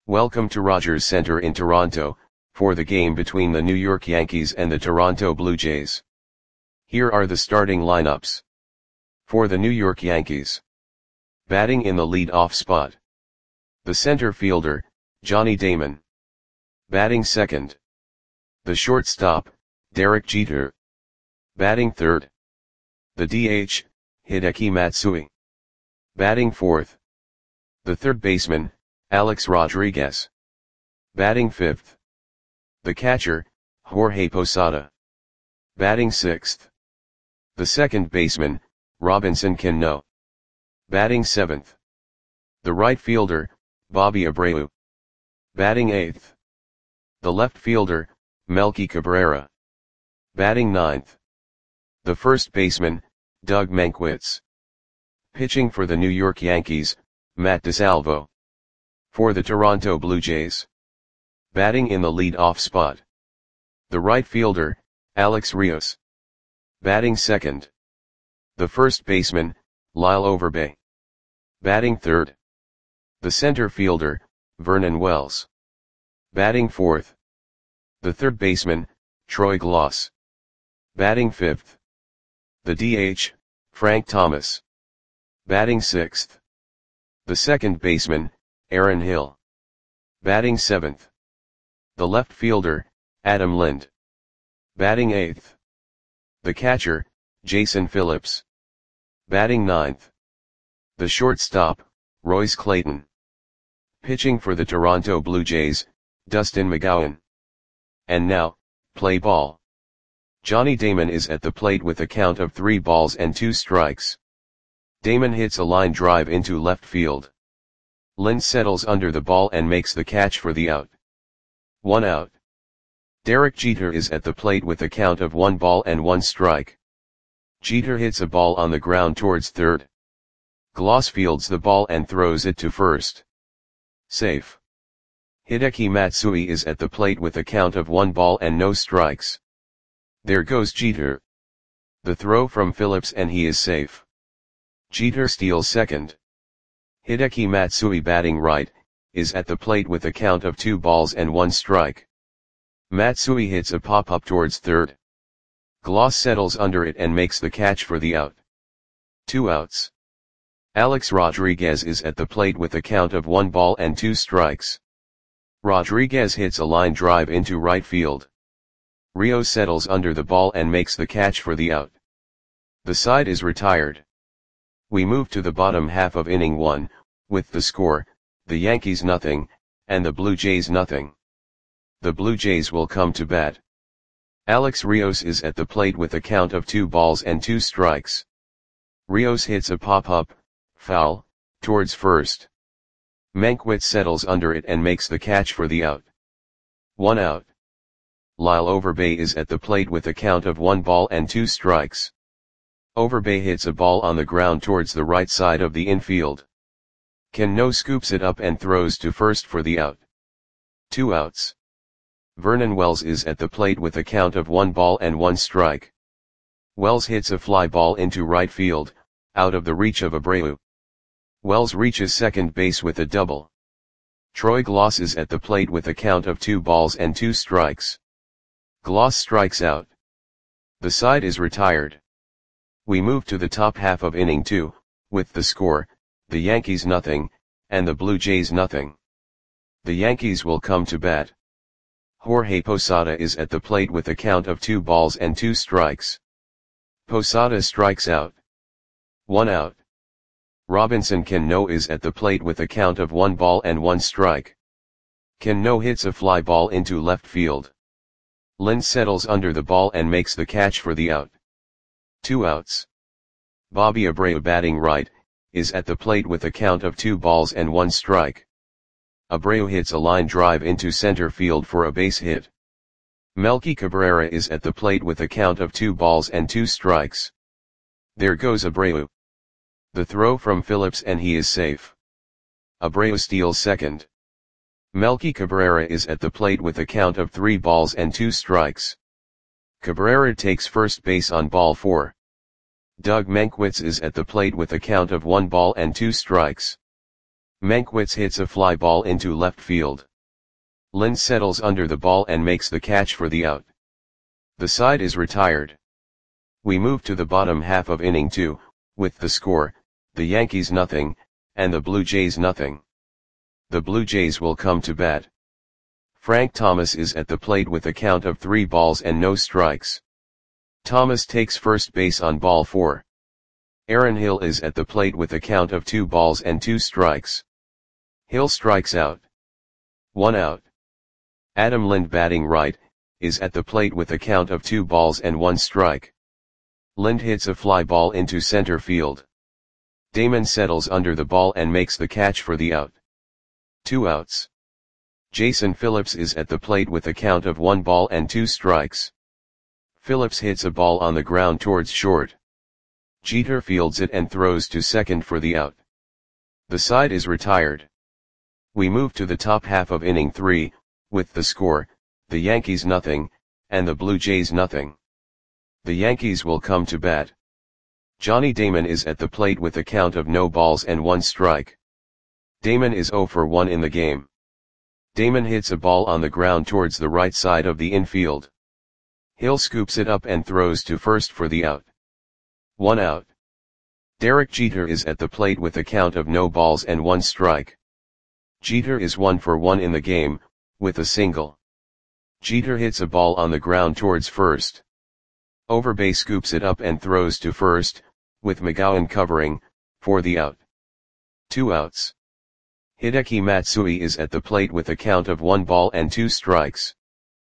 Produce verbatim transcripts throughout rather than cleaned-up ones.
Welcome to Rogers Center in Toronto, for the game between the New York Yankees and the Toronto Blue Jays. Here are the starting lineups. For the New York Yankees. Batting in the lead-off spot. The center fielder, Johnny Damon. Batting second. The shortstop, Derek Jeter. Batting third. The D H, Hideki Matsui. Batting fourth. The third baseman, Alex Rodriguez. Batting fifth. The catcher, Jorge Posada. Batting sixth. The second baseman, Robinson Cano. Batting seventh. The right fielder, Bobby Abreu. Batting eighth. The left fielder, Melky Cabrera. Batting ninth. The first baseman, Doug Mankiewicz. Pitching for the New York Yankees, Matt DeSalvo. For the Toronto Blue Jays. Batting in the lead-off spot. The right fielder, Alex Rios. Batting second. The first baseman, Lyle Overbay. Batting third. The center fielder, Vernon Wells. Batting fourth. The third baseman, Troy Glaus. Batting fifth. The D H, Frank Thomas. Batting sixth. The second baseman, Aaron Hill. Batting seventh. The left fielder, Adam Lind. Batting eighth. The catcher, Jason Phillips. Batting ninth. The shortstop, Royce Clayton. Pitching for the Toronto Blue Jays, Dustin McGowan. And now, play ball. Johnny Damon is at the plate with a count of three balls and two strikes. Damon hits a line drive into left field. Lind settles under the ball and makes the catch for the out. One out. Derek Jeter is at the plate with a count of one ball and one strike. Jeter hits a ball on the ground towards third. Glaus fields the ball and throws it to first. Safe. Hideki Matsui is at the plate with a count of one ball and no strikes. There goes Jeter. The throw from Phillips and he is safe. Jeter steals second. Hideki Matsui, batting right, is at the plate with a count of two balls and one strike. Matsui hits a pop-up towards third. Glaus settles under it and makes the catch for the out. Two outs. Alex Rodriguez is at the plate with a count of one ball and two strikes. Rodriguez hits a line drive into right field. Rios settles under the ball and makes the catch for the out. The side is retired. We move to the bottom half of inning one, with the score, the Yankees nothing, and the Blue Jays nothing. The Blue Jays will come to bat. Alex Rios is at the plate with a count of two balls and two strikes. Rios hits a pop-up, foul, towards first. Mankiewicz settles under it and makes the catch for the out. One out. Lyle Overbay is at the plate with a count of one ball and two strikes. Overbay hits a ball on the ground towards the right side of the infield. Cano scoops it up and throws to first for the out. Two outs. Vernon Wells is at the plate with a count of one ball and one strike. Wells hits a fly ball into right field, out of the reach of Abreu. Wells reaches second base with a double. Troy Glaus is at the plate with a count of two balls and two strikes. Glaus strikes out. The side is retired. We move to the top half of inning two, with the score, the Yankees nothing, and the Blue Jays nothing. The Yankees will come to bat. Jorge Posada is at the plate with a count of two balls and two strikes. Posada strikes out. One out. Robinson Cano is at the plate with a count of one ball and one strike. Cano hits a fly ball into left field. Lind settles under the ball and makes the catch for the out. Two outs. Bobby Abreu, batting right, is at the plate with a count of two balls and one strike. Abreu hits a line drive into center field for a base hit. Melky Cabrera is at the plate with a count of two balls and two strikes. There goes Abreu. The throw from Phillips and he is safe. Abreu steals second. Melky Cabrera is at the plate with a count of three balls and two strikes. Cabrera takes first base on ball four. Doug Mankiewicz is at the plate with a count of one ball and two strikes. Mankiewicz hits a fly ball into left field. Lind settles under the ball and makes the catch for the out. The side is retired. We move to the bottom half of inning two, with the score, the Yankees nothing, and the Blue Jays nothing. The Blue Jays will come to bat. Frank Thomas is at the plate with a count of three balls and no strikes. Thomas takes first base on ball four. Aaron Hill is at the plate with a count of two balls and two strikes. Hill strikes out. One out. Adam Lind, batting right, is at the plate with a count of two balls and one strike. Lind hits a fly ball into center field. Damon settles under the ball and makes the catch for the out. Two outs. Jason Phillips is at the plate with a count of one ball and two strikes. Phillips hits a ball on the ground towards short. Jeter fields it and throws to second for the out. The side is retired. We move to the top half of inning three, with the score, the Yankees nothing, and the Blue Jays nothing. The Yankees will come to bat. Johnny Damon is at the plate with a count of no balls and one strike. Damon is zero for one in the game. Damon hits a ball on the ground towards the right side of the infield. Hill scoops it up and throws to first for the out. One out. Derek Jeter is at the plate with a count of no balls and one strike. Jeter is one for one in the game, with a single. Jeter hits a ball on the ground towards first. Overbay scoops it up and throws to first, with McGowan covering, for the out. Two outs. Hideki Matsui is at the plate with a count of one ball and two strikes.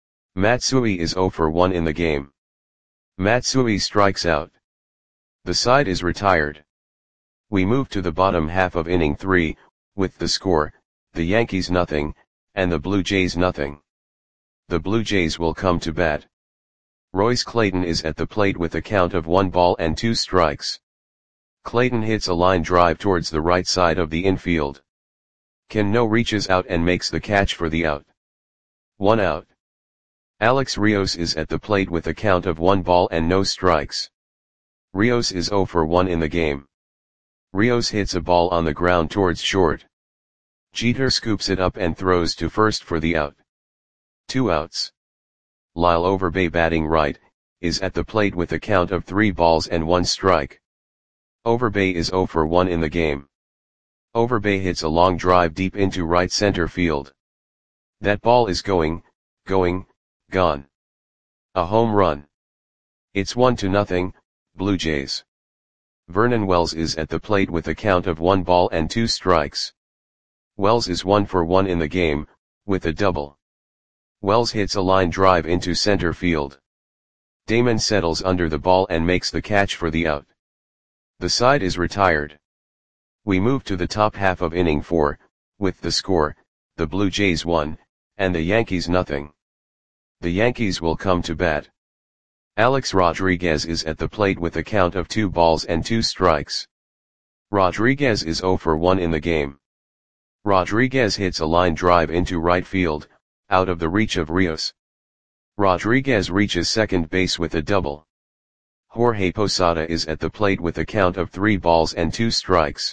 Matsui is zero for one in the game. Matsui strikes out. The side is retired. We move to the bottom half of inning three, with the score, the Yankees nothing, and the Blue Jays nothing. The Blue Jays will come to bat. Royce Clayton is at the plate with a count of one ball and two strikes. Clayton hits a line drive towards the right side of the infield. Cano reaches out and makes the catch for the out. One out. Alex Rios is at the plate with a count of one ball and no strikes. Rios is zero for one in the game. Rios hits a ball on the ground towards short. Jeter scoops it up and throws to first for the out. Two outs. Lyle Overbay, batting right, is at the plate with a count of three balls and one strike. Overbay is zero for one in the game. Overbay hits a long drive deep into right center field. That ball is going, going, gone. A home run. It's one to nothing, Blue Jays. Vernon Wells is at the plate with a count of one ball and two strikes. Wells is one for one in the game, with a double. Wells hits a line drive into center field. Damon settles under the ball and makes the catch for the out. The side is retired. We move to the top half of inning four, with the score, the Blue Jays one, and the Yankees nothing. The Yankees will come to bat. Alex Rodriguez is at the plate with a count of two balls and two strikes. Rodriguez is zero for one in the game. Rodriguez hits a line drive into right field, out of the reach of Rios. Rodriguez reaches second base with a double. Jorge Posada is at the plate with a count of three balls and two strikes.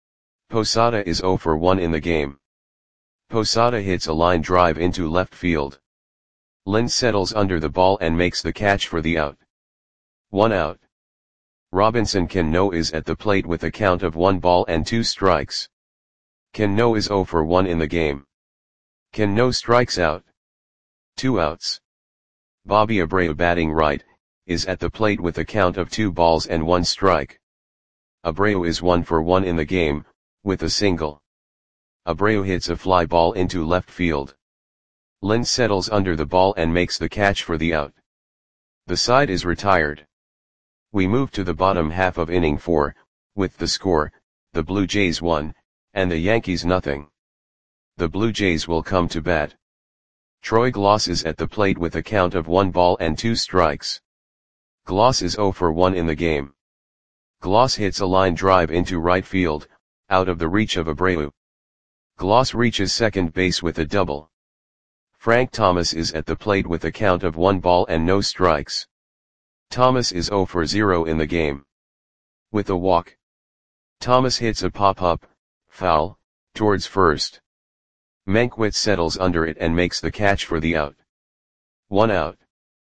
Posada is zero for one in the game. Posada hits a line drive into left field. Lind settles under the ball and makes the catch for the out. One out. Robinson Cano is at the plate with a count of one ball and two strikes. Cano is zero for one in the game. Cano strikes out. Two outs. Bobby Abreu, batting right, is at the plate with a count of two balls and one strike. Abreu is one for one in the game, with a single. Abreu hits a fly ball into left field. Lind settles under the ball and makes the catch for the out. The side is retired. We move to the bottom half of inning four, with the score, the Blue Jays one, and the Yankees nothing. The Blue Jays will come to bat. Troy Glaus is at the plate with a count of one ball and two strikes. Glaus is zero for one in the game. Glaus hits a line drive into right field, out of the reach of Abreu. Glaus reaches second base with a double. Frank Thomas is at the plate with a count of one ball and no strikes. Thomas is zero for zero in the game. With a walk. Thomas hits a pop-up, foul, Towards first. Mankiewicz settles under it and makes the catch for the out. One out.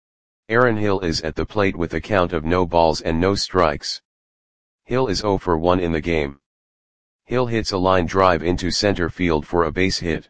Aaron Hill is at the plate with a count of no balls and no strikes. Hill is zero for one in the game. Hill hits a line drive into center field for a base hit.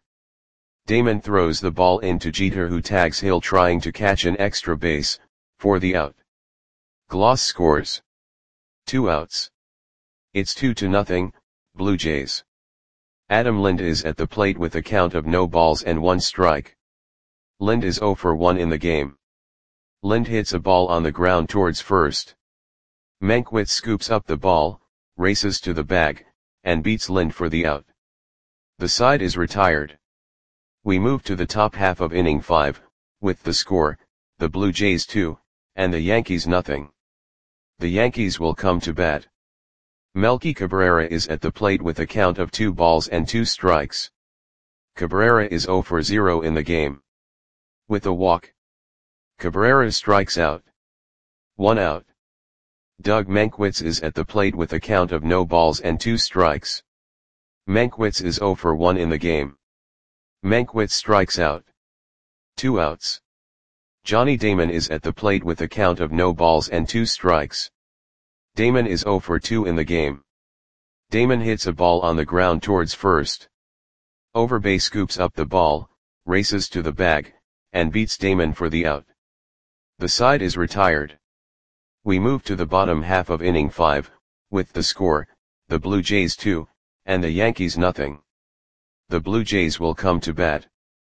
Damon throws the ball into Jeter, who tags Hill trying to catch an extra base, for the out. Gloss scores. Two outs. It's two to nothing, Blue Jays. Adam Lind is at the plate with a count of no balls and one strike. Lind is zero for one in the game. Lind hits a ball on the ground towards first. Mankiewicz scoops up the ball, races to the bag, and beats Lind for the out. The side is retired. We move to the top half of inning five, with the score, the Blue Jays two, and the Yankees nothing. The Yankees will come to bat. Melky Cabrera is at the plate with a count of two balls and two strikes. Cabrera is zero for zero in the game. With a walk. Cabrera strikes out. One out. Doug Mankiewicz is at the plate with a count of no balls and two strikes. Mankiewicz is zero for one in the game. Mankiewicz strikes out. Two outs. Johnny Damon is at the plate with a count of no balls and two strikes. Damon is zero for two in the game. Damon hits a ball on the ground towards first. Overbay scoops up the ball, races to the bag, and beats Damon for the out. The side is retired. We move to the bottom half of inning five, with the score, the Blue Jays two, and the Yankees nothing. The Blue Jays will come to bat.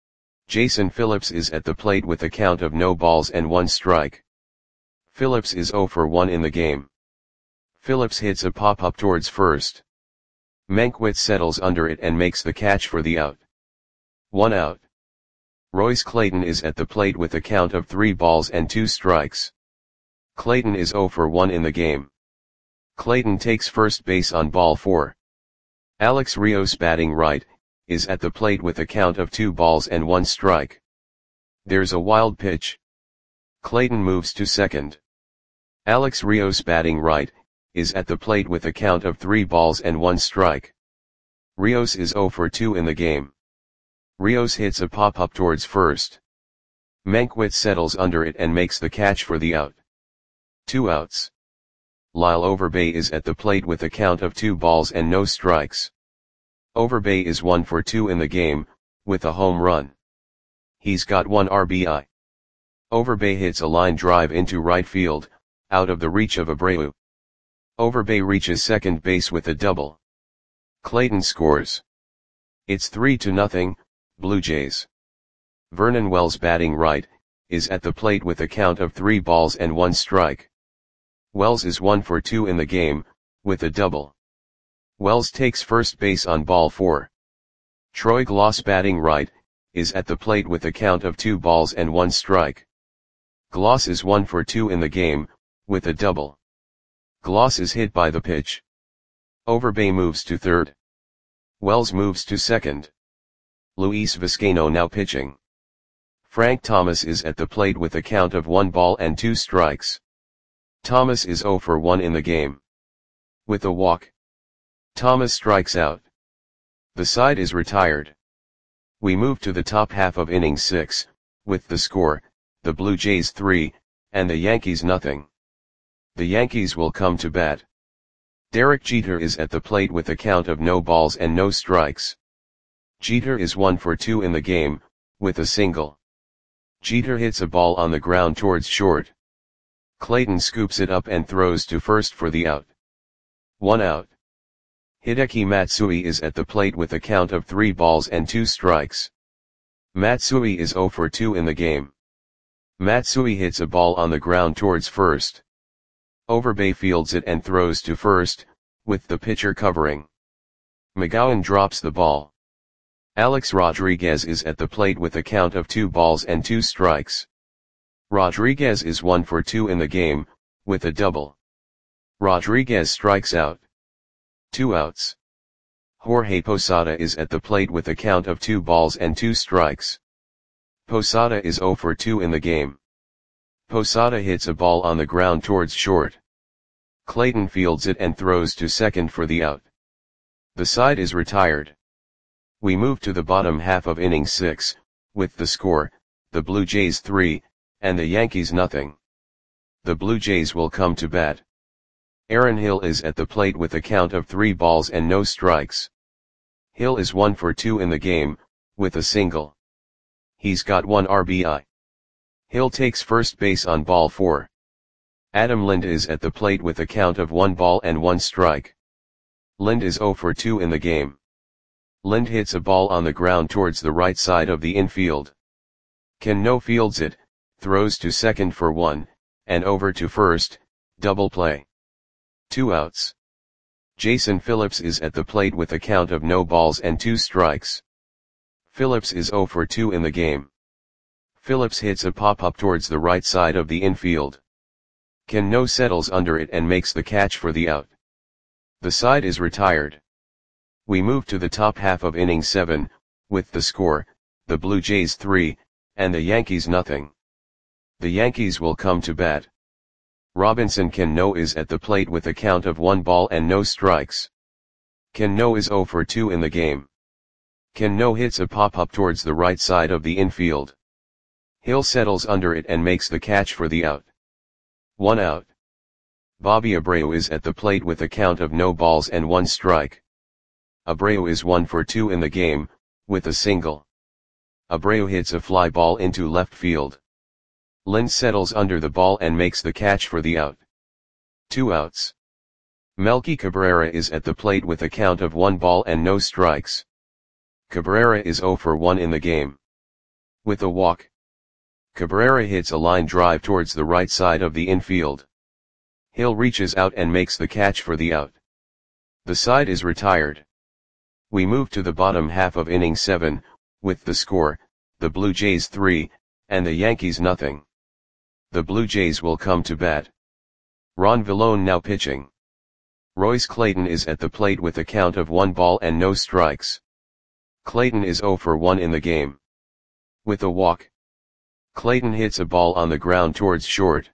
Jason Phillips is at the plate with a count of no balls and one strike. Phillips is zero for one in the game. Phillips hits a pop-up towards first. Mankiewicz settles under it and makes the catch for the out. One out. Royce Clayton is at the plate with a count of three balls and two strikes. Clayton is zero for one in the game. Clayton takes first base on ball four. Alex Rios, batting right, is at the plate with a count of two balls and one strike. There's a wild pitch. Clayton moves to second. Alex Rios, batting right, is at the plate with a count of three balls and one strike. Rios is zero for two in the game. Rios hits a pop-up towards first. Mankiewicz settles under it and makes the catch for the out. Two outs. Lyle Overbay is at the plate with a count of two balls and no strikes. Overbay is one for two in the game, with a home run. He's got one R B I. Overbay hits a line drive into right field, out of the reach of Abreu. Overbay reaches second base with a double. Clayton scores. It's three to nothing, Blue Jays. Vernon Wells, batting right, is at the plate with a count of three balls and one strike. Wells is one for two in the game, with a double. Wells takes first base on ball four. Troy Gloss, batting right, is at the plate with a count of two balls and one strike. Gloss is one for two in the game, with a double. Gloss is hit by the pitch. Overbay moves to third. Wells moves to second. Luis Vizcaino now pitching. Frank Thomas is at the plate with a count of one ball and two strikes. Thomas is zero for one in the game. With a walk. Thomas strikes out. The side is retired. We move to the top half of inning six, with the score, the Blue Jays three, and the Yankees nothing. The Yankees will come to bat. Derek Jeter is at the plate with a count of no balls and no strikes. Jeter is one for two in the game, with a single. Jeter hits a ball on the ground towards short. Clayton scoops it up and throws to first for the out. One out. Hideki Matsui is at the plate with a count of three balls and two strikes. Matsui is zero for two in the game. Matsui hits a ball on the ground towards first. Overbay fields it and throws to first, with the pitcher covering. McGowan drops the ball. Alex Rodriguez is at the plate with a count of two balls and two strikes. Rodriguez is one for two in the game, with a double. Rodriguez strikes out. Two outs. Jorge Posada is at the plate with a count of two balls and two strikes. Posada is zero for two in the game. Posada hits a ball on the ground towards short. Clayton fields it and throws to second for the out. The side is retired. We move to the bottom half of inning six, with the score, the Blue Jays three, and the Yankees nothing. The Blue Jays will come to bat. Aaron Hill is at the plate with a count of three balls and no strikes. Hill is one for two in the game, with a single. He's got one R B I. Hill takes first base on ball four. Adam Lind is at the plate with a count of one ball and one strike. Lind is zero for two in the game. Lind hits a ball on the ground towards the right side of the infield. Cano fields it, throws to second for one, and over to first, double play. Two outs. Jason Phillips is at the plate with a count of no balls and two strikes. Phillips is zero for two in the game. Phillips hits a pop-up towards the right side of the infield. Cano settles under it and makes the catch for the out. The side is retired. We move to the top half of inning seven, with the score, the Blue Jays three, and the Yankees nothing. The Yankees will come to bat. Robinson Cano is at the plate with a count of one ball and no strikes. Cano is zero for two in the game. Cano hits a pop-up towards the right side of the infield. Hill settles under it and makes the catch for the out. One out. Bobby Abreu is at the plate with a count of no balls and one strike. Abreu is one for two in the game, with a single. Abreu hits a fly ball into left field. Lind settles under the ball and makes the catch for the out. Two outs. Melky Cabrera is at the plate with a count of one ball and no strikes. Cabrera is zero for one in the game. With a walk. Cabrera hits a line drive towards the right side of the infield. Hill reaches out and makes the catch for the out. The side is retired. We move to the bottom half of inning seven, with the score, the Blue Jays three, and the Yankees nothing. The Blue Jays will come to bat. Ron Villone now pitching. Royce Clayton is at the plate with a count of one ball and no strikes. Clayton is zero for one in the game. With a walk. Clayton hits a ball on the ground towards short.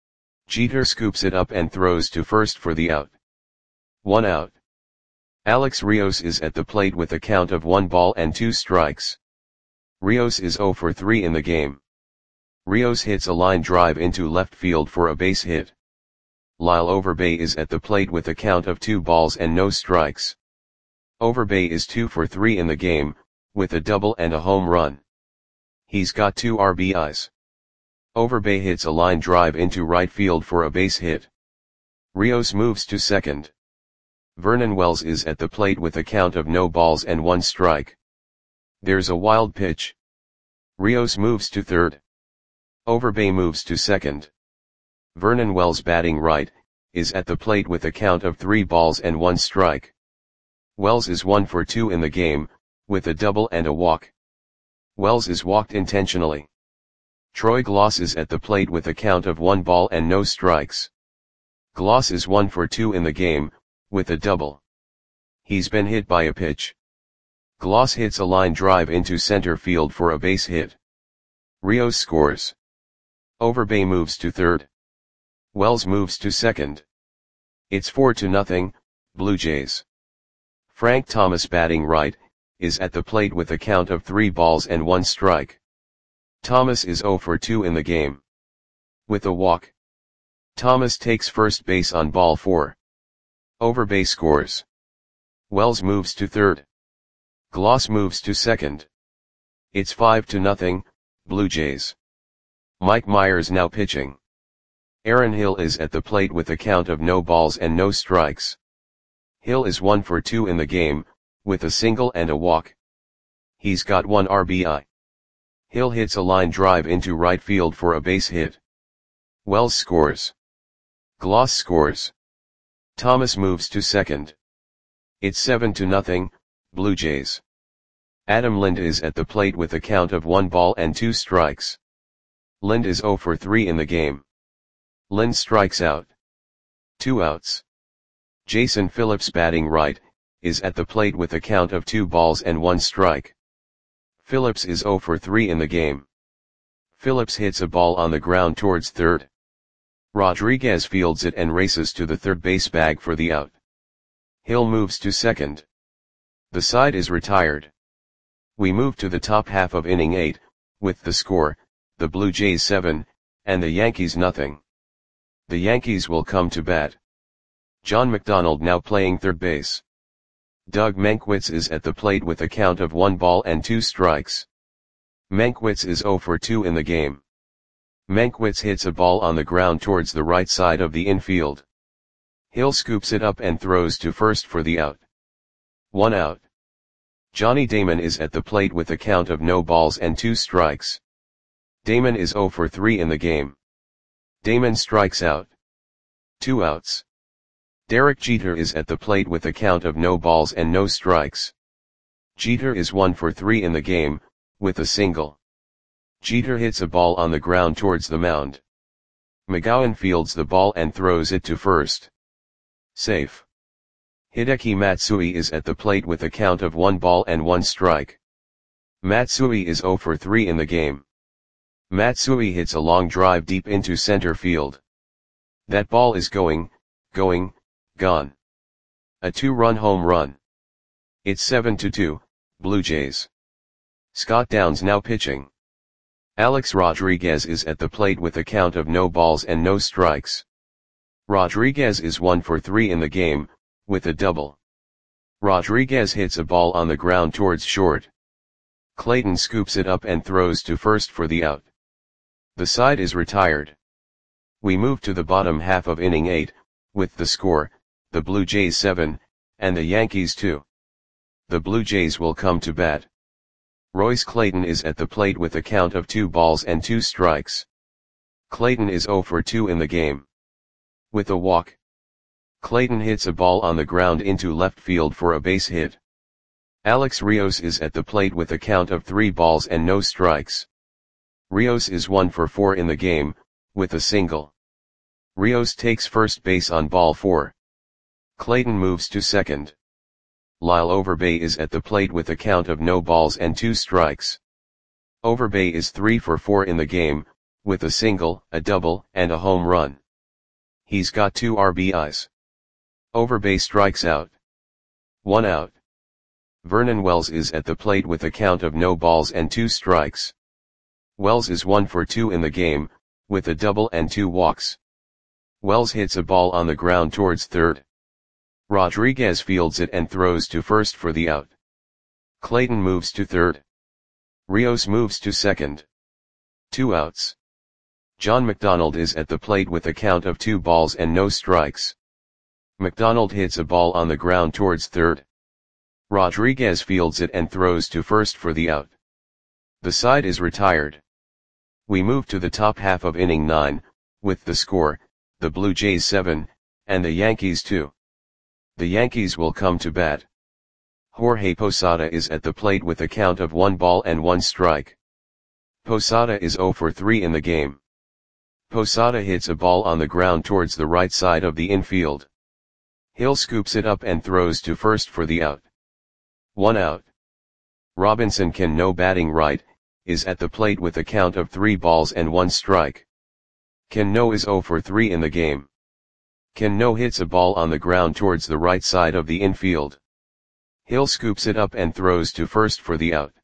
Jeter scoops it up and throws to first for the out. One out. Alex Rios is at the plate with a count of one ball and two strikes. Rios is zero for three in the game. Rios hits a line drive into left field for a base hit. Lyle Overbay is at the plate with a count of two balls and no strikes. Overbay is two for three in the game, with a double and a home run. He's got two R B Is. Overbay hits a line drive into right field for a base hit. Rios moves to second. Vernon Wells is at the plate with a count of no balls and one strike. There's a wild pitch. Rios moves to third. Overbay moves to second. Vernon Wells, batting right, is at the plate with a count of three balls and one strike. Wells is one for two in the game, with a double and a walk. Wells is walked intentionally. Troy Gloss is at the plate with a count of one ball and no strikes. Gloss is one for two in the game, with a double. He's been hit by a pitch. Gloss hits a line drive into center field for a base hit. Rios scores. Overbay moves to third. Wells moves to second. It's four to nothing, Blue Jays. Frank Thomas, batting right, is at the plate with a count of three balls and one strike. Thomas is zero for two in the game. With a walk. Thomas takes first base on ball four. Overbay scores. Wells moves to third. Gloss moves to second. It's five to nothing, Blue Jays. Mike Myers now pitching. Aaron Hill is at the plate with a count of no balls and no strikes. Hill is one for two in the game, with a single and a walk. He's got one R B I. Hill hits a line drive into right field for a base hit. Wells scores. Gloss scores. Thomas moves to second. It's seven to nothing, Blue Jays. Adam Lind is at the plate with a count of one ball and two strikes. Lind is zero for three in the game. Lind strikes out. Two outs. Jason Phillips, batting right, is at the plate with a count of two balls and one strike. Phillips is zero for three in the game. Phillips hits a ball on the ground towards third. Rodriguez fields it and races to the third base bag for the out. Hill moves to second. The side is retired. We move to the top half of inning eight, with the score, the Blue Jays seven, and the Yankees nothing. The Yankees will come to bat. John McDonald now playing third base. Doug Mankiewicz is at the plate with a count of one ball and two strikes. Mankiewicz is oh for two in the game. Mankiewicz hits a ball on the ground towards the right side of the infield. Hill scoops it up and throws to first for the out. One out. Johnny Damon is at the plate with a count of no balls and two strikes. Damon is oh for three in the game. Damon strikes out. Two outs. Derek Jeter is at the plate with a count of no balls and no strikes. Jeter is one for three in the game, with a single. Jeter hits a ball on the ground towards the mound. McGowan fields the ball and throws it to first. Safe. Hideki Matsui is at the plate with a count of one ball and one strike. Matsui is oh for three in the game. Matsui hits a long drive deep into center field. That ball is going, going, gone. A two-run home run. It's seven to two, Blue Jays. Scott Downs now pitching. Alex Rodriguez is at the plate with a count of no balls and no strikes. Rodriguez is one for three in the game, with a double. Rodriguez hits a ball on the ground towards short. Clayton scoops it up and throws to first for the out. The side is retired. We move to the bottom half of inning eight, with the score, the Blue Jays seven, and the Yankees two. The Blue Jays will come to bat. Royce Clayton is at the plate with a count of two balls and two strikes. Clayton is oh for two in the game. With a walk. Clayton hits a ball on the ground into left field for a base hit. Alex Rios is at the plate with a count of three balls and no strikes. Rios is one for four in the game, with a single. Rios takes first base on ball four. Clayton moves to second. Lyle Overbay is at the plate with a count of no balls and two strikes. Overbay is three for four in the game, with a single, a double, and a home run. He's got two R B Is. Overbay strikes out. One out. Vernon Wells is at the plate with a count of no balls and two strikes. Wells is one for two in the game, with a double and two walks. Wells hits a ball on the ground towards third. Rodriguez fields it and throws to first for the out. Clayton moves to third. Rios moves to second. Two outs. John McDonald is at the plate with a count of two balls and no strikes. McDonald hits a ball on the ground towards third. Rodriguez fields it and throws to first for the out. The side is retired. We move to the top half of inning nine, with the score, the Blue Jays seven, and the Yankees two. The Yankees will come to bat. Jorge Posada is at the plate with a count of one ball and one strike. Posada is oh for three in the game. Posada hits a ball on the ground towards the right side of the infield. Hill scoops it up and throws to first for the out. One out. Robinson Cano batting right, is at the plate with a count of three balls and one strike. Cano is oh for three in the game. Cano hits a ball on the ground towards the right side of the infield. Hill scoops it up and throws to first for the out.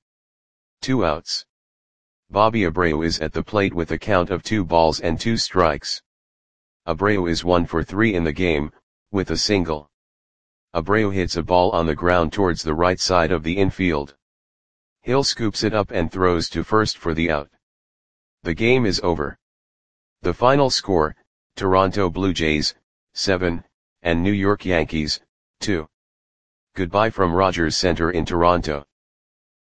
Two outs. Bobby Abreu is at the plate with a count of two balls and two strikes. Abreu is one for three in the game, with a single. Abreu hits a ball on the ground towards the right side of the infield. Hill scoops it up and throws to first for the out. The game is over. The final score, Toronto Blue Jays, seven, and New York Yankees, two. Goodbye from Rogers Center in Toronto.